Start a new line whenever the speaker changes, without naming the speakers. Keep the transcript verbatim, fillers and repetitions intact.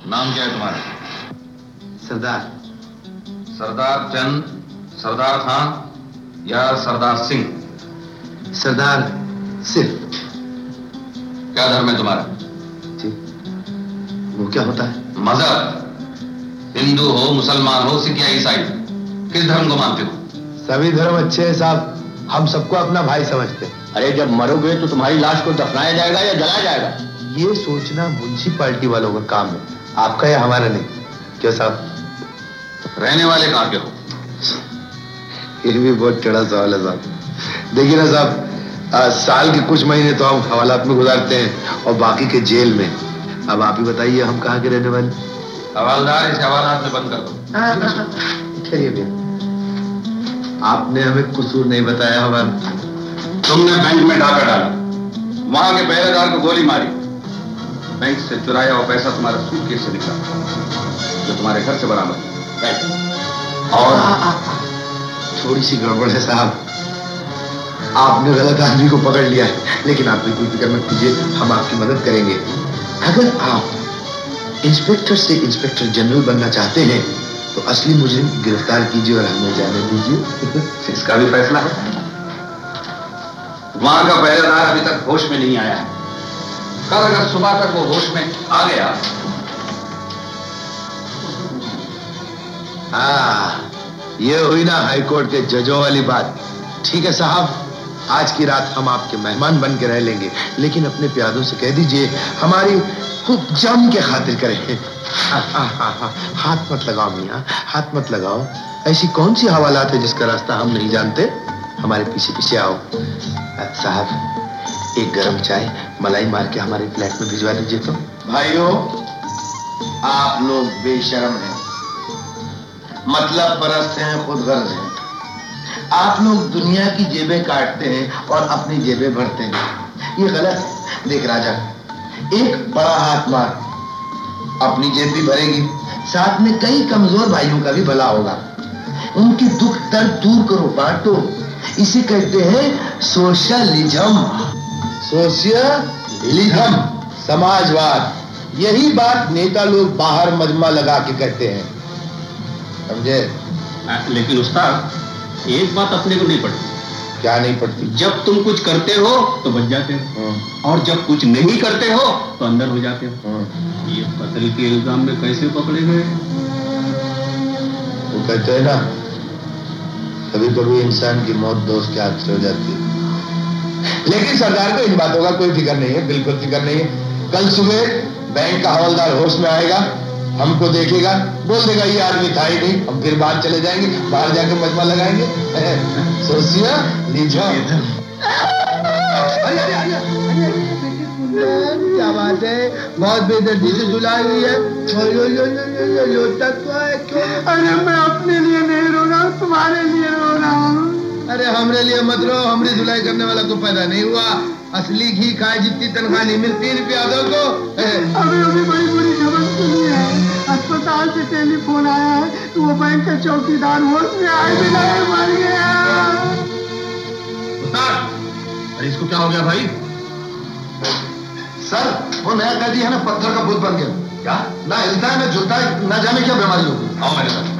नाम क्या है तुम्हारा?
सरदार।
सरदार चंद, सरदार खान या सरदार सिंह?
सरदार सिंह।
क्या धर्म है तुम्हारा?
जी, वो क्या होता है?
मजहब, हिंदू हो, मुसलमान हो, सिख या ईसाई, किस धर्म को मानते हो?
सभी धर्म अच्छे हैं साहब, हम सबको अपना भाई समझते हैं।
अरे जब मरोगे तो तुम्हारी लाश को दफनाया जाएगा या जलाया जाएगा?
ये सोचना म्युनिसिपैलिटी वालों का काम है, आपका या हमारा नहीं। क्यों साहब?
रहने वाले कहाँ के हो?
ये भी बहुत टेढ़ा सवाल है साहब। देखिए ना साहब, साल के कुछ महीने तो हम हवालात में गुजारते हैं और बाकी के जेल में। अब आप ही बताइए हम कहाँ के रहने वाले?
हवालदार, इस हवालात में बंद कर दो।
खैरिए भैया, आपने हमें कसूर नहीं बताया हमारा।
तुमने बैंक में डाका डाला, वहां के पहरेदार को गोली मारी, बैंक से चुराया हुआ पैसा तुम्हारे सूटकेस से निकला जो तुम्हारे घर से बरामद।
और थोड़ी सी गड़बड़ है साहब, आपने गलत आदमी को पकड़ लिया है, लेकिन आप बिल्कुल फिक्र मत कीजिए, हम आपकी मदद करेंगे। अगर आप इंस्पेक्टर से इंस्पेक्टर जनरल बनना चाहते हैं तो असली मुजरिम गिरफ्तार कीजिए और हमें जाने दीजिए।
इसका भी फैसला है। वहां का पहरेदार अभी तक होश में नहीं आया है। कल अगर सुबह तक वो होश में आ गया।
हाँ, ये हुई ना हाईकोर्ट के जजों वाली बात। ठीक है साहब, आज की रात हम आपके मेहमान बन के रह लेंगे, लेकिन अपने प्यादों से कह दीजिए हमारी खूब जम के खातिर करें। हाँ, हाँ, हाँ, हाँ, हाथ मत लगाओ मियाँ, हाथ मत लगाओ। ऐसी कौन सी हवालात है जिसका रास्ता हम नहीं जानते? हमारे पीछे पीछे आओ। साहब, एक गरम चाय मलाई मार के हमारे फ्लैट में भिजवा दीजिए तो।
भाइयों, आप लोग बेशर्म हैं, मतलब परस्त हैं, खुद गर्ज हैं। आप लोग दुनिया की जेबें काटते हैं और अपनी जेबें भरते हैं, ये गलत है। देख राजा, एक बड़ा हाथ मार, अपनी जेब भी भरेगी, साथ में कई कमजोर भाइयों का भी भला होगा। उनकी दुख दर्द दूर करो, बांटो। इसे कहते हैं सोशलिज्म।
सोशलिज्म, समाजवाद। यही बात नेता लोग बाहर मजमा लगा के कहते हैं, समझे?
लेकिन उस्ताद, एक बात अपने को नहीं पड़ती।
क्या नहीं पड़ती?
जब तुम कुछ करते हो तो बच जाते हो, और जब कुछ नहीं करते हो तो अंदर हो जाते हो। ये कत्ल के इल्जाम में कैसे पकड़े गए?
वो कहते हैं ना, कभी कभी इंसान की मौत दोस्त के हाथ से हो जाती है। लेकिन सरदार को इन बातों का कोई फिक्र नहीं है, बिल्कुल फिक्र नहीं है। कल सुबह बैंक का हवलदार होश में आएगा, हमको देखेगा, बोल देगा ये आदमी था ही नहीं। हम फिर बाहर चले जाएंगे, बाहर जाके मजमा लगाएंगे। सोशियलिज्म। क्या बात है, बहुत बेदर्दी से सुलाई हुई है।
अरे मैं अपने लिए नहीं रो रहा हूँ, तुम्हारे लिए रो रहा हूँ।
अरे हमरे लिए मत रो, हमरी धुलाई करने वाला तो पैदा नहीं हुआ। असली घी खाए जितनी तनख्वाह नहीं मिलती प्यादों को।
अभी अभी बड़ी बड़ी खबर सुनी है, अस्पताल से टेलीफोन आया है, तो वो बैंक का चौकीदार होश में आए बिना मर गया।
अरे इसको क्या हो गया भाई?
सर, वो नया कैदी है ना, पत्थर का भूत बन गया।
क्या?
ना हिलता है ना झुकता है, ना जाने क्या बीमारी हो।
आओ मेरे साथ।